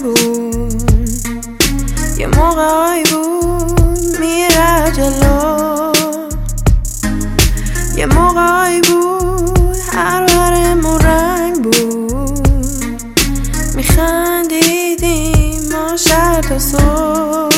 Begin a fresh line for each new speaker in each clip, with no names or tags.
بود، یه موقعی بود میره جلو، یه موقعی بود هر برمون رنگ بود، میخندیدیم ما شب تا صبح.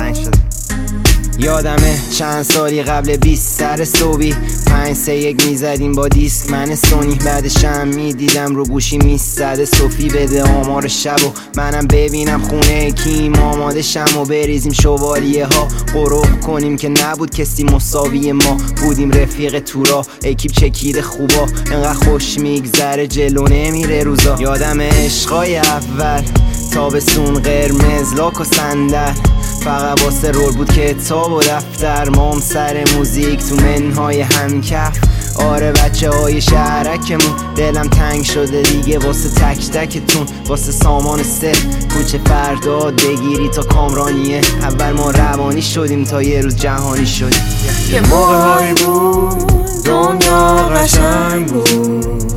یادمه چند سالی قبل 20 سر صبحی 5-3-1 میزدیم با دیسک من سونی، بعدشم میدیدم رو گوشی میزده صوفی بده آمار شب و منم ببینم خونه کیم آماده شم و بریزیم شوالیه ها قروق کنیم که نبود کسی مساوی ما بودیم رفیق تورا اکیپ چکیده خوبا انقدر خوش میگذره جلو نمیره روزا. یادم عشقای اول تابستون قرمز لاک و صندل فقط واسه رول بود کتاب و دفتر مام سر موزیک تو منهای همکف. آره بچه های شهرکمون دلم تنگ شده دیگه واسه تک تکتون واسه سامان سه کوچه فرداد بگیری تا کامرانیه اول ما روانی شدیم تا یه روز جهانی شدیم.
یه موقعی بود دنیا قشنگ بود،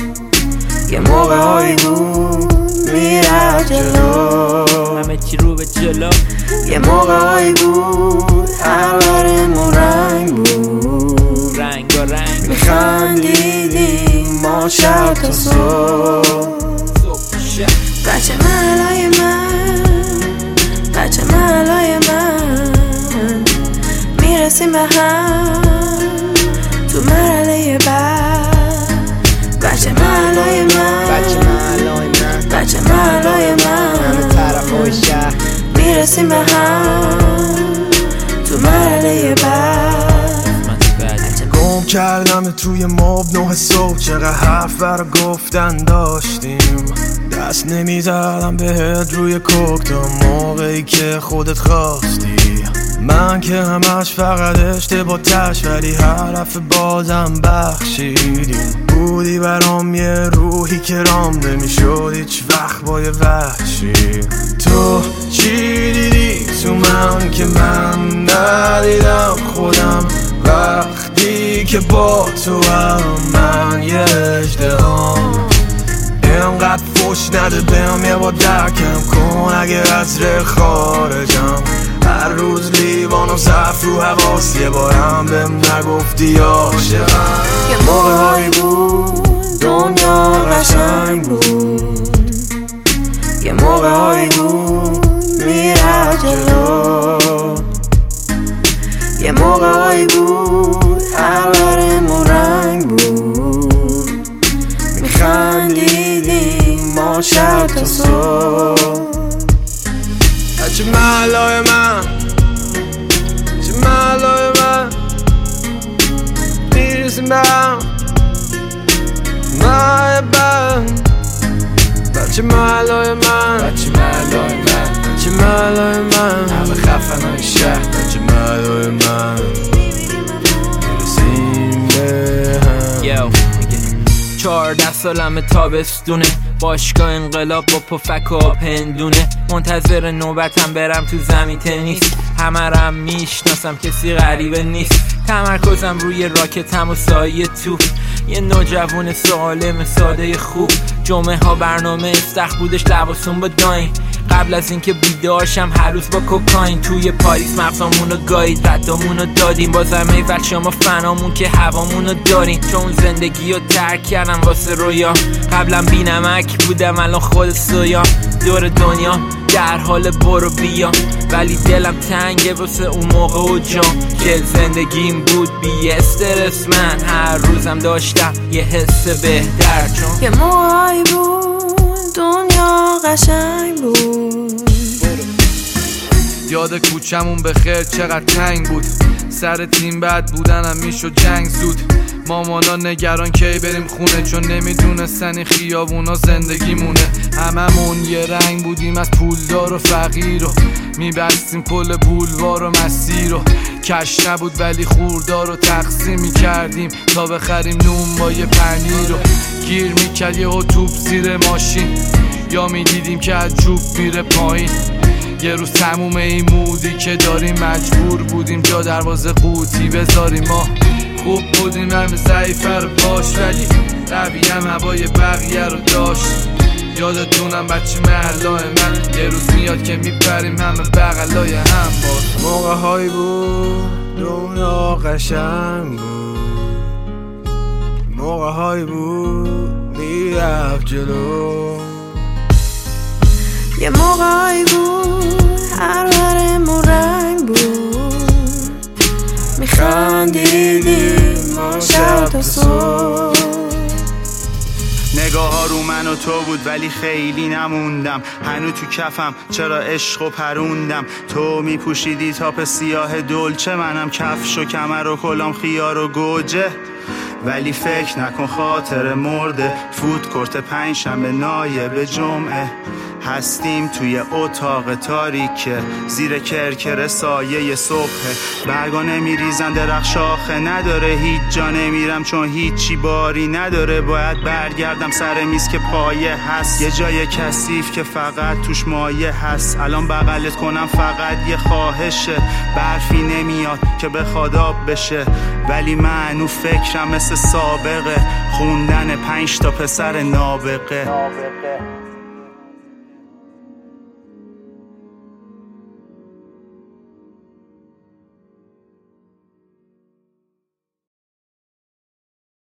یه موقعی بود میره جلو،
همه چی رو به جلو،
یه موقعی بود هر برمون رنگ بود،
رنگ و رنگ
میخندیدیم ما شب تا صبح. بچه محلای من، بچه محلای من، میرسیم به هم تو مرحله بعد. بچه محلای من،
بچه محلای من،
بچه محلای من،
همه طرفای شهر
میرسیم به هم تو مرحله بعد.
گم کردم توی ماب 9 صبح چقدر حرف برا گفتن داشتیم، دست نمیزدم بهت روی کوک تا موقعی که خودت خواستی. من که همش فقط اشتباه تش ولی حرف بازم بخشیدی، بودی برام یه روحی که رام نمیشد هیچ وقت با یه وحشی. تو چی دیدی تو من که من ندیدم خودم وقتی که با تو هم من یه اژدهام. اینقدر فوش نده بهم یه با درکم کن اگه از ره خارجم، هر روز لیوان و صف رو حواس یه بارم بهم نگفتی عاشقم.
یه موقعی بود دنیا قشنگ بود، یه موقعی بود میره جلو، یه موقعی بود هر برمون رنگ بود، میخندیدیم ما شب تا صبح.
بچه محلای من، بچه محلای من، میرسیم به هم ماه بعد. بچه محلای من، بچه محلای من، بچه محلای من، همه خفنای شهر. بچه محلای من میرسیم به هم.
14 سالم تابستونه باشگاه انقلاب با پفک و پندونه، منتظر نوبتم برم تو زمین تنیس، همه رم میشناسم کسی غریبه نیست، تمرکزم روی راکتم و سایه توپ، یه نوجوان سالم ساده خوب، جمعه ها برنامه استخ بودش لباسون با داین، قبل از اینکه بیدارشم هر روز با کوکاین، توی پاریس مغزامونو گایید ردامونو دادیم، بازم ایول شما فنامون که هوامونو داریم، چون زندگیو ترک کردم واسه رویا، قبلا بی نمک بودم الان خود سویا، دور دنیا در حال برو بیا، ولی دلم تنگه واسه اون موقع و جام که زندگیم بود بی استرس، من هر روزم داشتم یه حس بهتر، چون
یه موقعی بود دنیا قشنگ بود.
یاد کوچمون به خیر چقدر تنگ بود، سر تیم بد بودنم میشد جنگ زود، مامانا نگران کی بریم خونه چون نمیدونستن این خیابونا زندگیمونه، هممون یه رنگ بودیم از پولدار و فقیر و میبستیم کل بولوار و مسیر و کش نبود ولی خوردار رو تقسیم میکردیم تا بخریم نون با یه پنیر و گیر میکرد یه توپ زیر ماشین یا میدیدیم که از جوب میره پایین، یه روز تموم این مودی که داریم مجبور بودیم جا دروازه قوطی بذاریم، ما خوب بودیم همه ضعیفه رو باش ولی رویم هوای بقیه رو داشت، یادتون میمونم بچه محلای من. یه روز میاد که میپریم همه بغلای هم. باز
موقع هایی بود دنیا قشنگ بود، موقع هایی بود میرفت جلو.
یه موقعی بود هر ورمون رنگ بود، میخندیدیم ما شب تا صبح.
نگاه ها رو من و تو بود ولی خیلی نموندم، هنو تو کفم چرا عشق و پروندم. تو میپوشیدی تاپ سیاه دلچه، منم کفش و کمر و کلام خیار و گوجه. ولی فکر نکن خاطر مرده، فوت کرت پنجشنبه نایب جمعه. هستیم توی اتاق تاریکه، زیر کرکر سایه صبحه. برگا نمیریزن درخت شاخه نداره، هیچ جا نمیرم چون هیچی باری نداره. باید برگردم سر میز که پایه هست، یه جای کثیف که فقط توش مایه هست. الان بغلت کنم فقط یه خواهشه، برفی نمیاد که بخواد آب بشه. ولی منو فکرم مثل سابقه، خوندن 5 تا پسر نابغه.